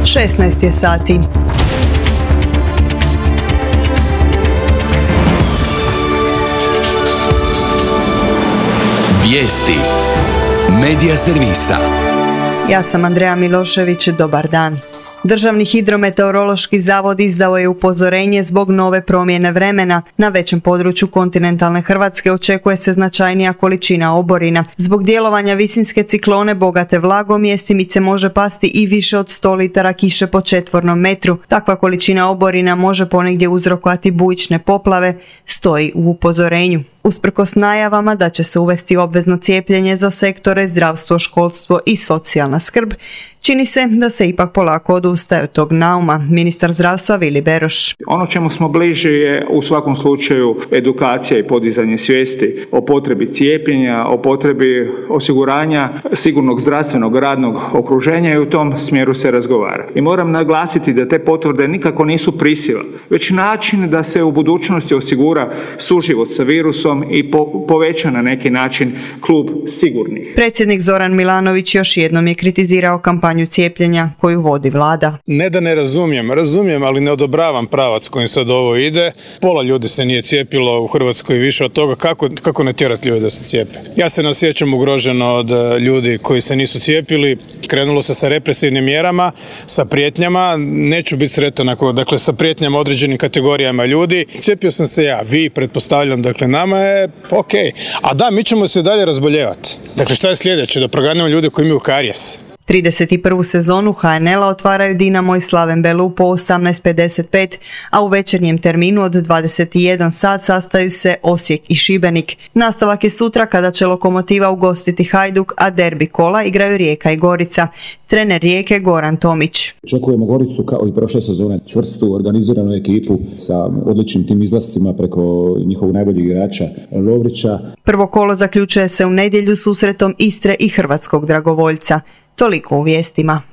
16 je sati. Vijesti Medija servisa. Ja sam Andreja Milošević, dobar dan. Državni hidrometeorološki zavod izdao je upozorenje zbog nove promjene vremena. Na većem području kontinentalne Hrvatske očekuje se značajnija količina oborina. Zbog djelovanja visinske ciklone bogate vlagom mjestimice može pasti i više od 100 litara kiše po četvornom metru. Takva količina oborina može ponegdje uzrokovati bujične poplave, stoji u upozorenju. Usprkos najavama da će se uvesti obvezno cijepljenje za sektore zdravstvo, školstvo i socijalna skrb, čini se da se ipak polako odustaje od tog nauma. Ministar zdravstva Vili Beroš. Ono čemu smo bliži je u svakom slučaju edukacija i podizanje svijesti o potrebi cijepljenja, o potrebi osiguranja sigurnog zdravstvenog radnog okruženja i u tom smjeru se razgovara. I moram naglasiti da te potvrde nikako nisu prisila, već način da se u budućnosti osigura suživot sa virusom i poveća na neki način klub sigurnih. Predsjednik Zoran Milanović još jednom je kritizirao kampanju cijepljenja koju vodi vlada. Ne da ne razumijem, ali ne odobravam pravac kojim sad ovo ide. Pola ljudi se nije cijepilo u Hrvatskoj, više od toga. Kako ne tjerati ljudi da se cijepe? Ja se ne osjećam ugroženo od ljudi koji se nisu cijepili. Krenulo se sa represivnim mjerama, sa prijetnjama. Neću biti sretan sa prijetnjama određenim kategorijama ljudi. Cijepio sam se ja, vi pretpostavljam, nama je ok. A da, mi ćemo se dalje razboljevati. Dakle, šta je sljedeće? Da proganjamo ljude koji imaju karijes. 31. sezonu HNL-a otvaraju Dinamo i Slaven Belu po 18:55, a u večernjem terminu od 21 sat sastaju se Osijek i Šibenik. Nastavak je sutra kada će Lokomotiva ugostiti Hajduk, a derbi kola igraju Rijeka i Gorica. Trener Rijeke Goran Tomić. Očekujemo Goricu kao i prošle sezone, čvrstu, organiziranu ekipu sa odličnim tim izlascima preko njihovog najboljeg igrača Lovrića. Prvo kolo zaključuje se u nedjelju susretom Istre i Hrvatskog dragovoljca. Toliko u vijestima.